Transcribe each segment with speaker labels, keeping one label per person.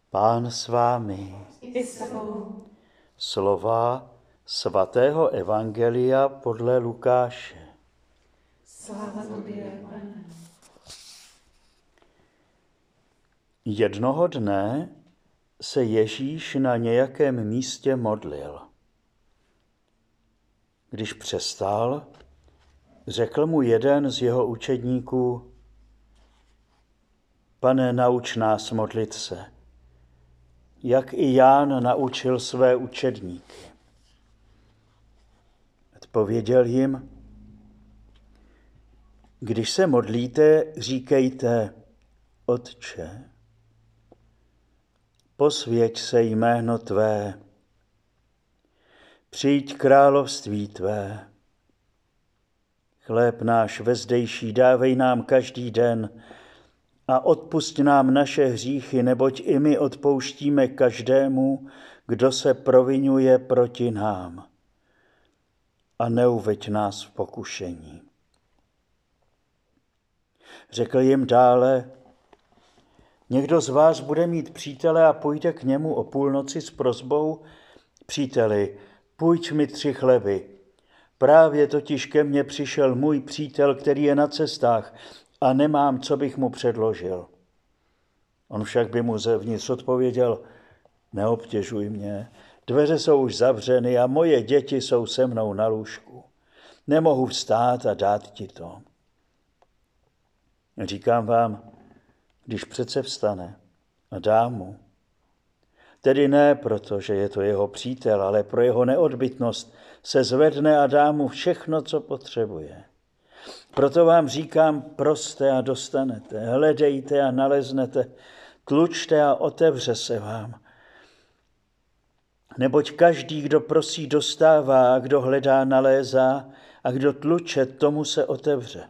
Speaker 1: Pán s vámi.
Speaker 2: I s tebou.
Speaker 1: Slova svatého evangelia podle Lukáše.
Speaker 2: Sláva tobě, Pane.
Speaker 1: Jednoho dne se Ježíš na nějakém místě modlil. Když přestal, řekl mu jeden z jeho učedníků: Pane, nauč nás modlit se, jak i Ján naučil své učedníky. Odpověděl jim: Když se modlíte, říkejte: Otče, posvěť se jméno tvé, přijď království tvé. Chléb náš vezdejší dávej nám každý den a odpusť nám naše hříchy, neboť i my odpouštíme každému, kdo se provinuje proti nám. A neuveď nás v pokušení. Řekl jim dále: Někdo z vás bude mít přítele a půjde k němu o půlnoci s prosbou: Příteli, půjč mi 3 chleby. Právě totiž ke mně přišel můj přítel, který je na cestách a nemám, co bych mu předložil. On však by mu zevnitř odpověděl: Neobtěžuj mě, dveře jsou už zavřeny a moje děti jsou se mnou na lůžku. Nemohu vstát a dát ti to. Říkám vám, když přece vstane a dá mu, tedy ne proto, že je to jeho přítel, ale pro jeho neodbytnost, se zvedne a dá mu všechno, co potřebuje. Proto vám říkám, proste a dostanete, hledejte a naleznete, tlučte a otevře se vám. Neboť každý, kdo prosí, dostává, a kdo hledá, nalézá, a kdo tluče, tomu se otevře.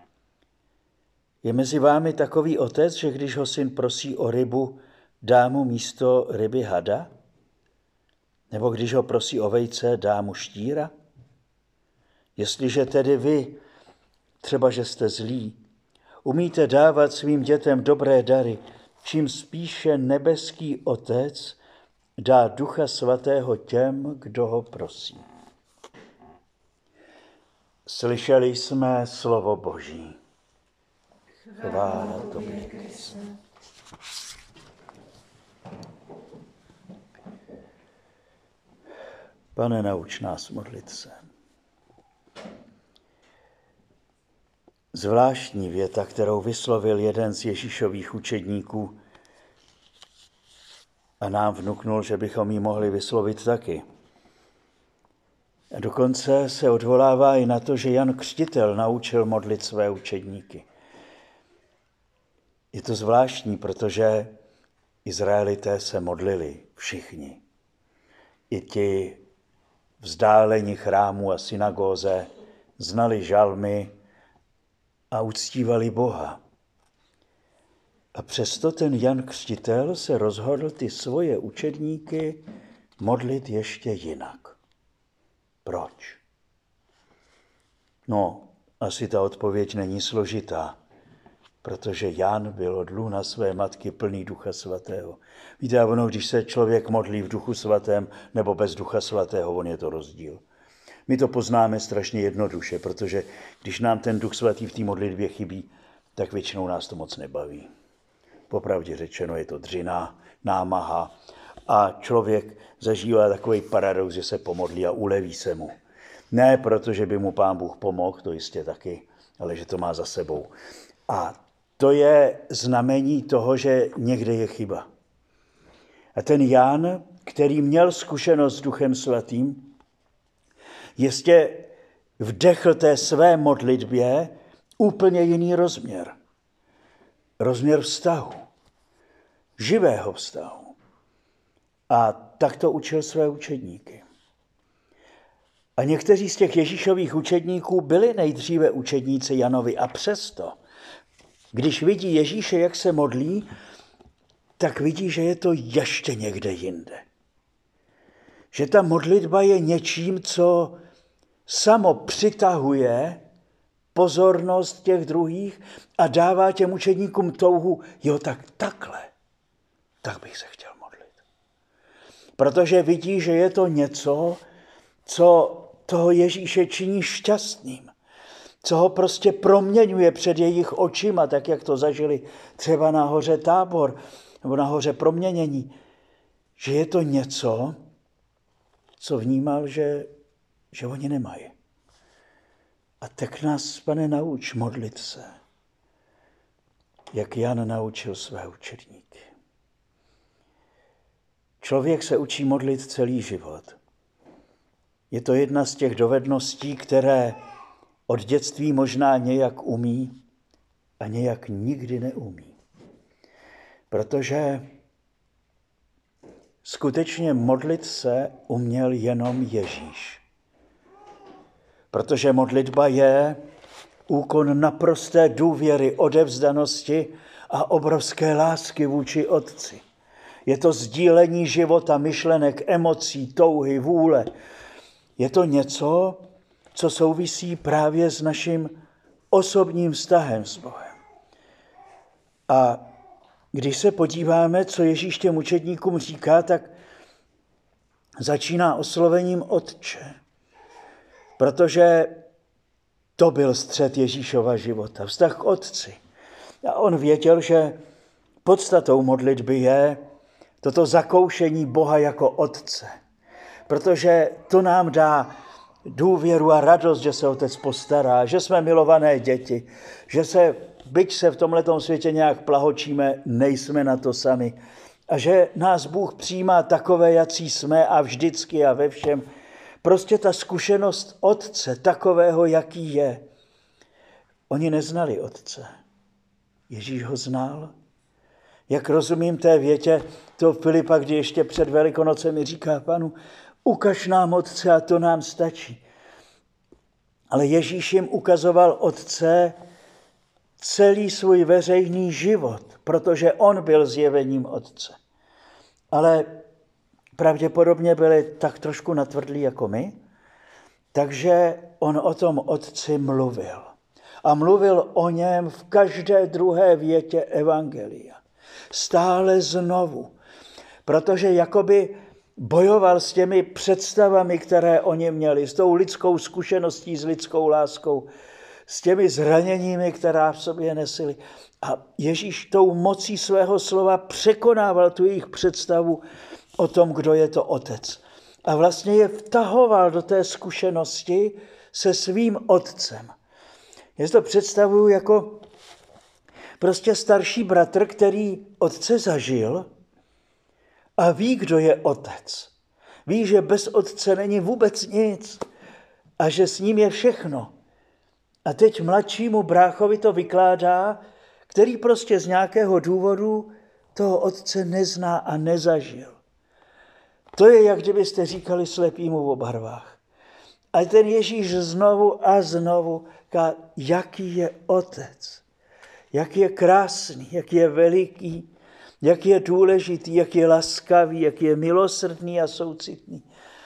Speaker 1: Je mezi vámi takový otec, že když ho syn prosí o rybu, dá mu místo ryby hada? Nebo když ho prosí o vejce, dá mu štíra? Jestliže tedy vy, třeba že jste zlí, umíte dávat svým dětem dobré dary, čím spíše nebeský Otec dá Ducha Svatého těm, kdo ho prosí. Slyšeli jsme slovo Boží. Chvála tobě, Kriste. Pane, nauč nás modlit se. Zvláštní věta, kterou vyslovil jeden z Ježíšových učedníků a nám vnuknul, že bychom ji mohli vyslovit taky. A dokonce se odvolává i na to, že Jan Křtitel naučil modlit své učedníky. Je to zvláštní, protože Izraelité se modlili všichni. I ti vzdálení chrámu a synagóze znali žalmy a uctívali Boha. A přesto ten Jan Křtitel se rozhodl ty svoje učedníky modlit ještě jinak. Proč? No, asi ta odpověď není složitá, protože Jan byl od lůna své matky plný Ducha Svatého. Víte, ono, když se člověk modlí v Duchu Svatém nebo bez Ducha Svatého, on je to rozdíl. My to poznáme strašně jednoduše, protože když nám ten Duch Svatý v té modlitbě chybí, tak většinou nás to moc nebaví. Popravdě řečeno, je to dřina, námaha a člověk zažívá takový paradox, že se pomodlí a uleví se mu. Ne proto, že by mu Pán Bůh pomohl, to jistě taky, ale že to má za sebou. A to je znamení toho, že někde je chyba. A ten Jan, který měl zkušenost s Duchem Svatým, jistě vdechl té své modlitbě úplně jiný rozměr. Rozměr vztahu. Živého vztahu. A tak to učil své učedníky. A někteří z těch Ježíšových učedníků byli nejdříve učedníci Janovi a přesto, když vidí Ježíše, jak se modlí, tak vidí, že je to ještě někde jinde. Že ta modlitba je něčím, co samo přitahuje pozornost těch druhých a dává těm učedníkům touhu, jo, tak takhle. tak bych se chtěl modlit. Protože vidí, že je to něco, co toho Ježíše činí šťastným, co ho prostě proměňuje před jejich očima, tak jak to zažili třeba na hoře Tábor nebo na hoře Proměnění, že je to něco, co vnímal, že oni nemají. A tak nás, Pane, nauč modlit se, jak Jan naučil své učedníky. Člověk se učí modlit celý život. Je to jedna z těch dovedností, které od dětství možná nějak umí a nějak nikdy neumí. Protože skutečně modlit se uměl jenom Ježíš. Protože modlitba je úkon naprosté důvěry, odevzdanosti a obrovské lásky vůči Otci. Je to sdílení života, myšlenek, emocí, touhy, vůle. Je to něco, co souvisí právě s naším osobním vztahem s Bohem. A když se podíváme, co Ježíš těm učedníkům říká, tak začíná oslovením Otče. Protože to byl střed Ježíšova života, vztah k Otci. A on věděl, že podstatou modlitby je toto zakoušení Boha jako Otce. Protože to nám dá důvěru a radost, že se Otec postará, že jsme milované děti, že byť se v tomhletom světě nějak plahočíme, nejsme na to sami. A že nás Bůh přijímá takové, jací jsme a vždycky a ve všem. Prostě ta zkušenost Otce, takového, jaký je. Oni neznali Otce. Ježíš ho znal. Jak rozumím té větě toho Filipa, kdy ještě před Velikonocemi říká Panu, ukaž nám Otce a to nám stačí. Ale Ježíš jim ukazoval Otce celý svůj veřejný život, protože on byl zjevením Otce. Ale pravděpodobně byli tak trošku natvrdlí jako my, takže on o tom Otci mluvil. A mluvil o něm v každé druhé větě evangelia. Stále znovu. Protože jakoby bojoval s těmi představami, které oni měli, s tou lidskou zkušeností, s lidskou láskou, s těmi zraněními, která v sobě nesili. A Ježíš tou mocí svého slova překonával tu jejich představu o tom, kdo je to Otec. A vlastně je vtahoval do té zkušenosti se svým Otcem. Já si to představuju jako prostě starší bratr, který Otce zažil a ví, kdo je Otec. Ví, že bez Otce není vůbec nic a že s ním je všechno. A teď mladšímu bráchovi to vykládá, který prostě z nějakého důvodu toho Otce nezná a nezažil. To je, jak kdybyste říkali slepýmu v barvách. A ten Ježíš znovu a znovu říká, jaký je Otec, jak je krásný, jak je veliký, jak je důležitý, jak je laskavý, jak je milosrdný a soucitný.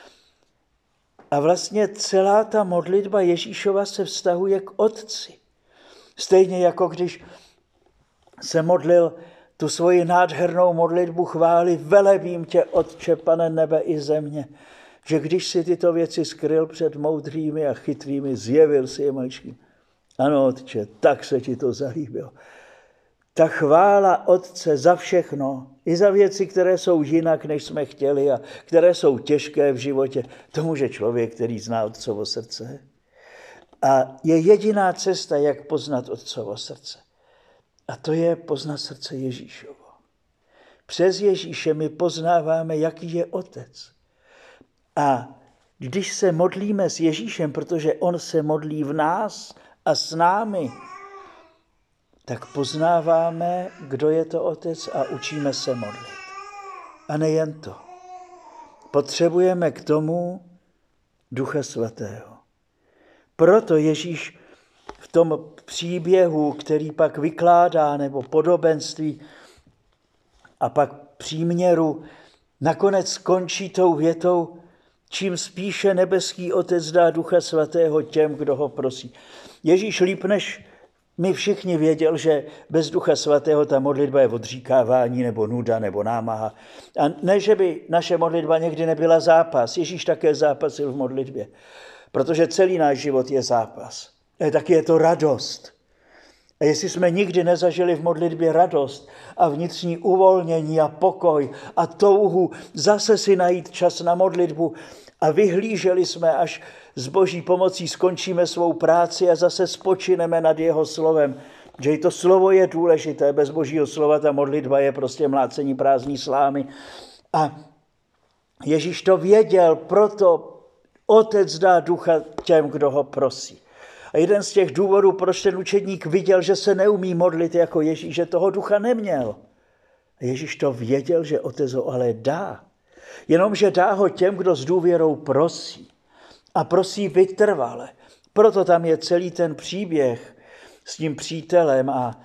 Speaker 1: A vlastně celá ta modlitba Ježíšova se vztahuje k Otci. Stejně jako když se modlil tu svoji nádhernou modlitbu chvály, velebím tě, Otče, Pane nebe i země, že když si tyto věci skryl před moudrými a chytrými, zjevil si je maličkým. Ano, Otče, tak se ti to zalíbilo. Ta chvála Otce za všechno, i za věci, které jsou jinak, než jsme chtěli a které jsou těžké v životě, to může člověk, který zná Otcovo srdce. A je jediná cesta, jak poznat Otcovo srdce. A to je poznat srdce Ježíšovo. Přes Ježíše my poznáváme, jaký je Otec. A když se modlíme s Ježíšem, protože on se modlí v nás a s námi, tak poznáváme, kdo je to Otec a učíme se modlit. A nejen to. Potřebujeme k tomu Ducha Svatého. Proto Ježíš v tom příběhu, který pak vykládá, nebo podobenství a pak příměru, nakonec skončí tou větou, čím spíše nebeský Otec dá Ducha Svatého těm, kdo ho prosí. Ježíš líp než My všichni věděl, že bez Ducha Svatého ta modlitba je odříkávání nebo nuda nebo námaha. A ne, že by naše modlitba někdy nebyla zápas. Ježíš také zápasil v modlitbě, protože celý náš život je zápas. A taky je to radost. A jestli jsme nikdy nezažili v modlitbě radost a vnitřní uvolnění a pokoj a touhu zase si najít čas na modlitbu a vyhlíželi jsme, až s Boží pomocí skončíme svou práci a zase spočineme nad jeho slovem, že i to slovo je důležité, bez Božího slova ta modlitba je prostě mlácení prázdný slámy. A Ježíš to věděl, proto Otec dá Ducha těm, kdo ho prosí. A jeden z těch důvodů, proč ten učedník viděl, že se neumí modlit jako Ježíš, že toho Ducha neměl. A Ježíš to věděl, že Otec ho ale dá. Jenomže dá ho těm, kdo s důvěrou prosí. A prosí vytrvale. Proto tam je celý ten příběh s tím přítelem a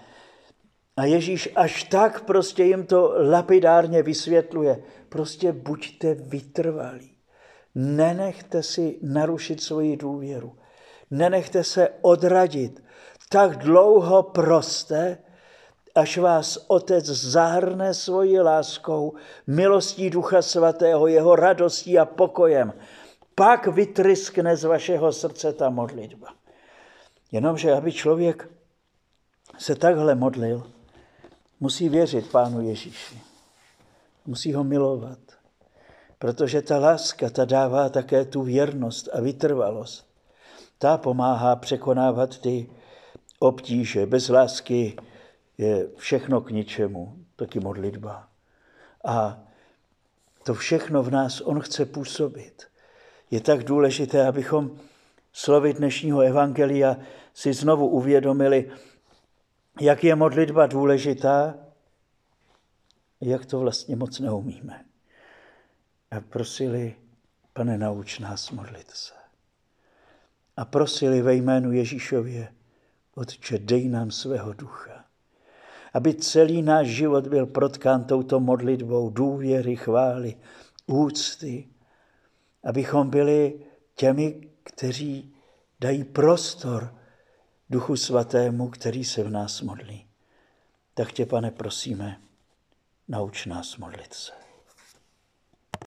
Speaker 1: Ježíš až tak prostě jim to lapidárně vysvětluje. Prostě buďte vytrvalí. Nenechte si narušit svoji důvěru. Nenechte se odradit. Tak dlouho proste, až vás Otec zahrne svojí láskou, milostí Ducha Svatého, jeho radostí a pokojem. Pak vytryskne z vašeho srdce ta modlitba. Jenomže, aby člověk se takhle modlil, musí věřit Pánu Ježíši. Musí ho milovat. Protože ta láska, ta dává také tu věrnost a vytrvalost. Ta pomáhá překonávat ty obtíže. Bez lásky je všechno k ničemu, taky modlitba. A to všechno v nás on chce působit. Je tak důležité, abychom slovy dnešního evangelia si znovu uvědomili, jak je modlitba důležitá, jak to vlastně moc neumíme. A prosili, Pane, nauč nás modlit se. A prosili ve jménu Ježíšově, Otče, dej nám svého Ducha. Aby celý náš život byl protkán touto modlitbou důvěry, chvály, úcty. Abychom byli těmi, kteří dají prostor Duchu Svatému, který se v nás modlí. Tak tě, Pane, prosíme, nauč nás modlit se.